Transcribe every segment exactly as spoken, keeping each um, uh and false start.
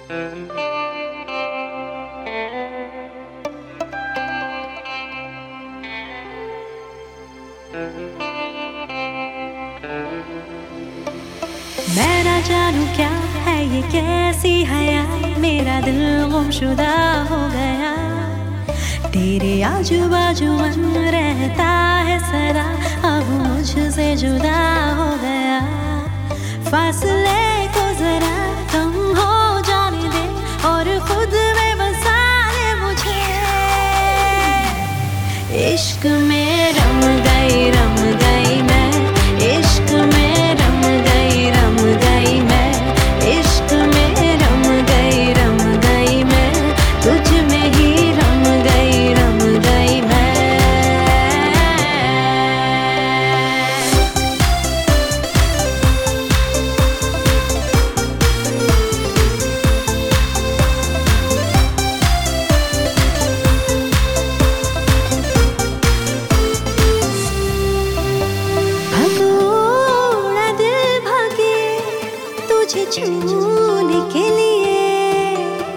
मैं ना जानू क्या है ये कैसी हया, मेरा दिल गुमशुदा हो गया। तेरे आजू बाजू मन रहता है सदा, अब मुझसे जुदा हो गया। फासले को जरा कम हो जाने दे और खुद में बसा ले मुझे। इश्क में रम गई रम गई मैं, इश्क में रम गई रम गई मैं, इश्क में रम गई रम गई मैं, तुझ में ही रम गई रम गई मैं। तुझे छूने के लिए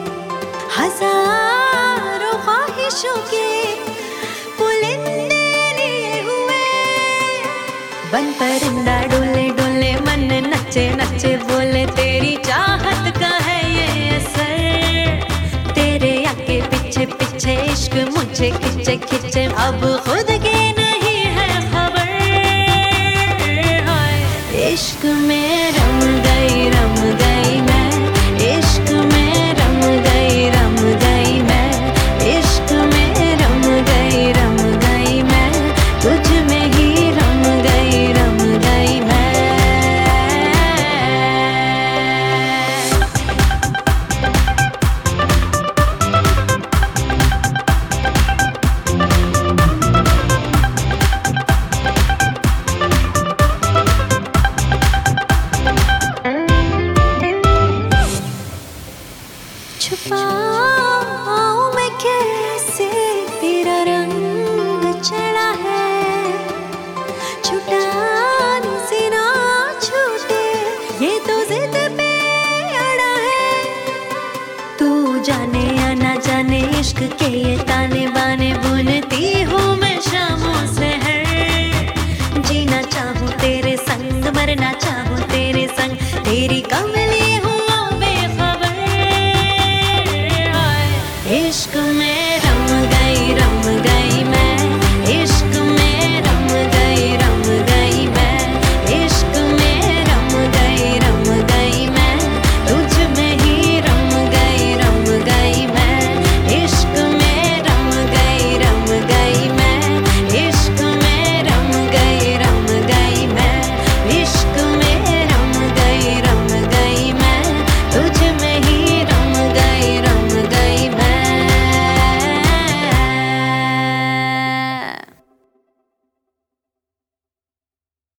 हजारों ख्वाहिशों के पुलिंदे लिए हुए। बन परिंदा डोले डोले मन नचे नचे बोले, तेरी चाहत का है ये असर। तेरे आगे पीछे पीछे इश्क मुझे खिंचे खिंचे, अब खुद के नहीं है खबर। इश्क में रम गई रम गई मैं, इश्क में रम गई रम गई मैं, इश्क में रम गई रम गई मैं, तुझ में ही रम गई रम गई मैं। छुपाऊं मैं कैसे तेरा रंग चढ़ा है, छुटाने से ना छूटे ये तो जिद पे अड़ा है। तू जाने या ना जाने इश्क के ये